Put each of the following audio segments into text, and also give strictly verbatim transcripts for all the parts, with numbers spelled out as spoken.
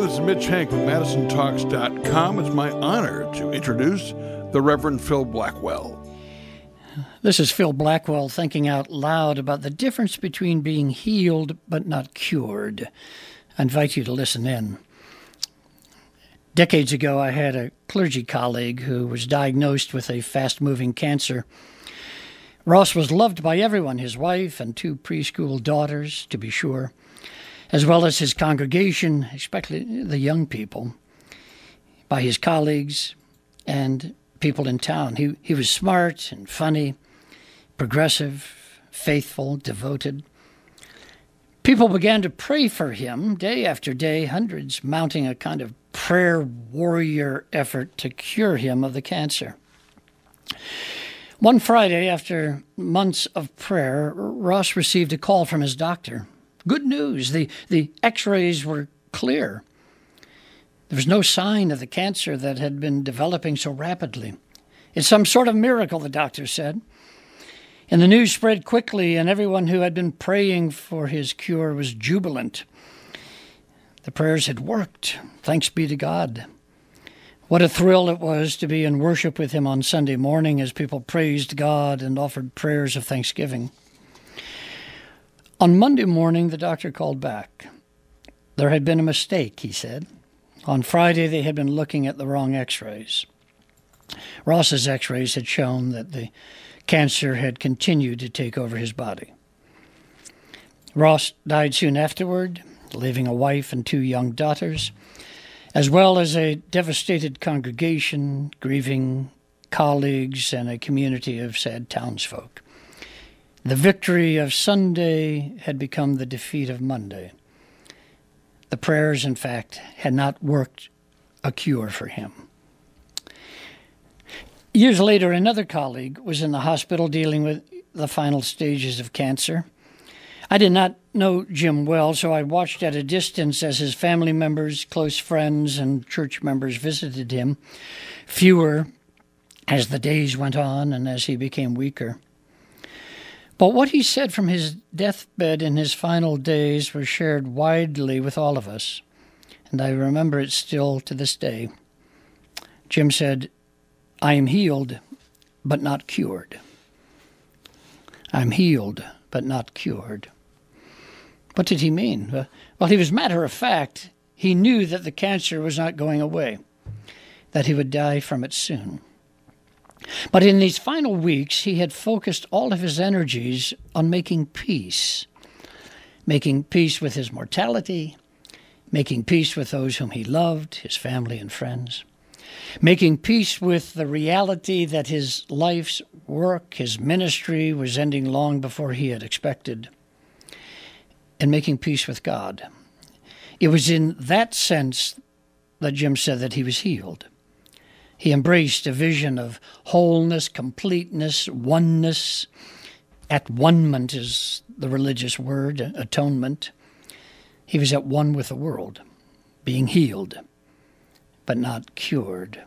this is Mitch Hank with Madison Talks dot com. It's my honor to introduce the Reverend Phil Blackwell. This is Phil Blackwell thinking out loud about the difference between being healed but not cured. I invite you to listen in. Decades ago, I had a clergy colleague who was diagnosed with a fast-moving cancer. Ross was loved by everyone, his wife and two preschool daughters, to be sure, as well as his congregation, especially the young people, by his colleagues and people in town. He, he was smart and funny, progressive, faithful, devoted. People began to pray for him day after day, hundreds mounting a kind of prayer warrior effort to cure him of the cancer. One Friday, after months of prayer, Ross received a call from his doctor. Good news, the, the x-rays were clear. There was no sign of the cancer that had been developing so rapidly. It's some sort of miracle, the doctor said. And the news spread quickly, and everyone who had been praying for his cure was jubilant. The prayers had worked. Thanks be to God. What a thrill it was to be in worship with him on Sunday morning as people praised God and offered prayers of thanksgiving. On Monday morning, the doctor called back. There had been a mistake, he said. On Friday, they had been looking at the wrong x-rays. Ross's x-rays had shown that the cancer had continued to take over his body. Ross died soon afterward, leaving a wife and two young daughters, as well as a devastated congregation, grieving colleagues, and a community of sad townsfolk. The victory of Sunday had become the defeat of Monday. The prayers, in fact, had not worked a cure for him. Years later, another colleague was in the hospital dealing with the final stages of cancer. I did not know Jim well, so I watched at a distance as his family members, close friends, and church members visited him, fewer as the days went on and as he became weaker. But what he said from his deathbed in his final days was shared widely with all of us, and I remember it still to this day. Jim said, "I am healed, but not cured. I'm healed, but not cured." What did he mean? Well, he was matter of fact. He knew that the cancer was not going away, that he would die from it soon. But in these final weeks, he had focused all of his energies on making peace, making peace with his mortality, making peace with those whom he loved, his family and friends, making peace with the reality that his life's work, his ministry, was ending long before he had expected, and making peace with God. It was in that sense that Jim said that he was healed. He embraced a vision of wholeness, completeness, oneness. At one-ment is the religious word, atonement. He was at one with the world, being healed, but not cured.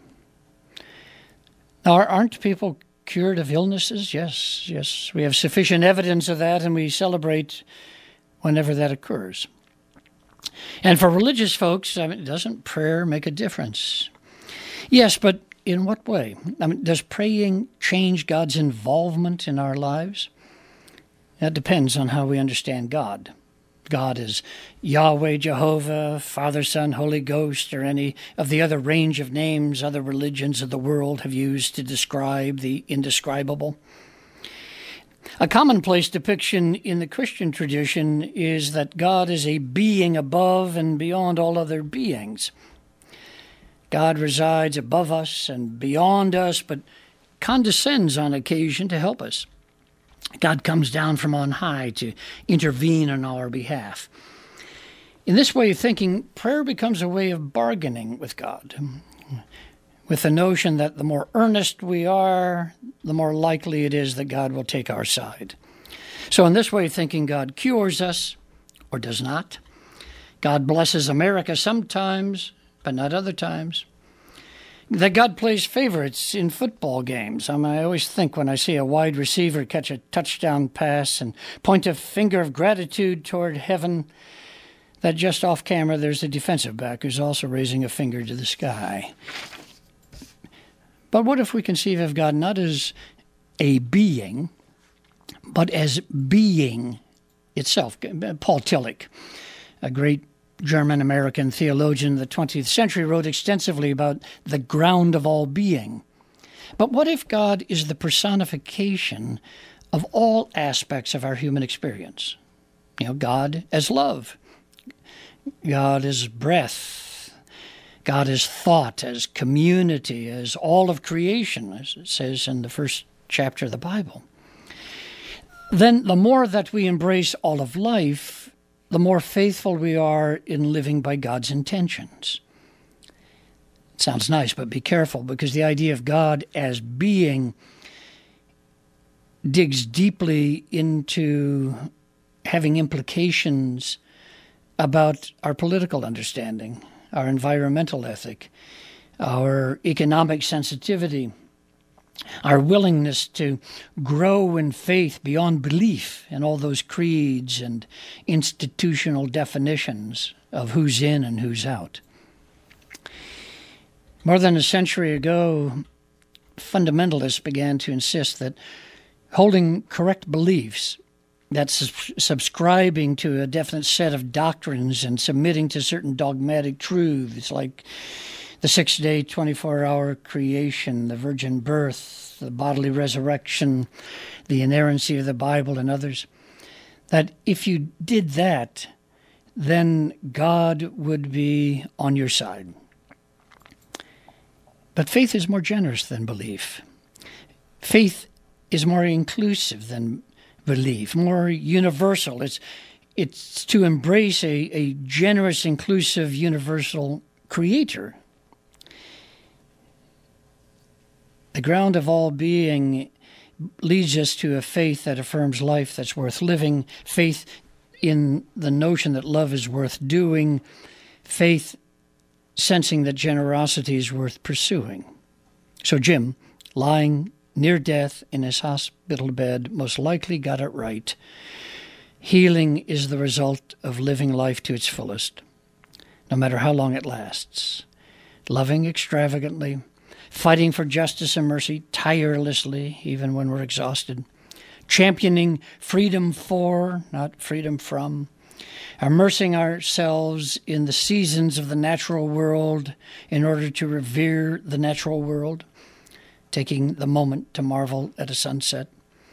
Now, aren't people cured of illnesses? Yes, yes. We have sufficient evidence of that, and we celebrate whenever that occurs. And for religious folks, I mean, doesn't prayer make a difference? Yes, but in what way? I mean, does praying change God's involvement in our lives? That depends on how we understand God. God is Yahweh, Jehovah, Father, Son, Holy Ghost, or any of the other range of names other religions of the world have used to describe the indescribable. A commonplace depiction in the Christian tradition is that God is a being above and beyond all other beings. God resides above us and beyond us, but condescends on occasion to help us. God comes down from on high to intervene on our behalf. In this way of thinking, prayer becomes a way of bargaining with God, with the notion that the more earnest we are, the more likely it is that God will take our side. So in this way of thinking, God cures us, or does not. God blesses America sometimes, but not other times. That God plays favorites in football games. I mean, I always think when I see a wide receiver catch a touchdown pass and point a finger of gratitude toward heaven, that just off camera there's a defensive back who's also raising a finger to the sky. But what if we conceive of God not as a being, but as being itself? Paul Tillich, a great German-American theologian of the twentieth century, wrote extensively about the ground of all being. But what if God is the personification of all aspects of our human experience? You know, God as love, God as breath, God as thought, as community, as all of creation, as it says in the first chapter of the Bible. Then the more that we embrace all of life, the more faithful we are in living by God's intentions. It sounds nice, but be careful, because the idea of God as being digs deeply into having implications about our political understanding, our environmental ethic, our economic sensitivity, our willingness to grow in faith beyond belief in all those creeds and institutional definitions of who's in and who's out. More than a century ago, fundamentalists began to insist that holding correct beliefs, that's subscribing to a definite set of doctrines and submitting to certain dogmatic truths like the six-day, twenty-four hour creation, the virgin birth, the bodily resurrection, the inerrancy of the Bible, and others, that if you did that, then God would be on your side. But faith is more generous than belief. Faith is more inclusive than belief, more universal. It's it's to embrace a, a generous, inclusive, universal creator. The ground of all being leads us to a faith that affirms life that's worth living, faith in the notion that love is worth doing, faith sensing that generosity is worth pursuing. So Jim, lying near death in his hospital bed, most likely got it right. Healing is the result of living life to its fullest, no matter how long it lasts. Loving extravagantly, fighting for justice and mercy tirelessly, even when we're exhausted. Championing freedom for, not freedom from. Immersing ourselves in the seasons of the natural world in order to revere the natural world. Taking the moment to marvel at a sunset.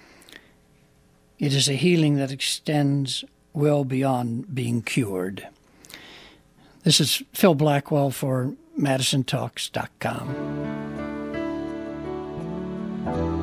It is a healing that extends well beyond being cured. This is Phil Blackwell for Madison Talks dot com.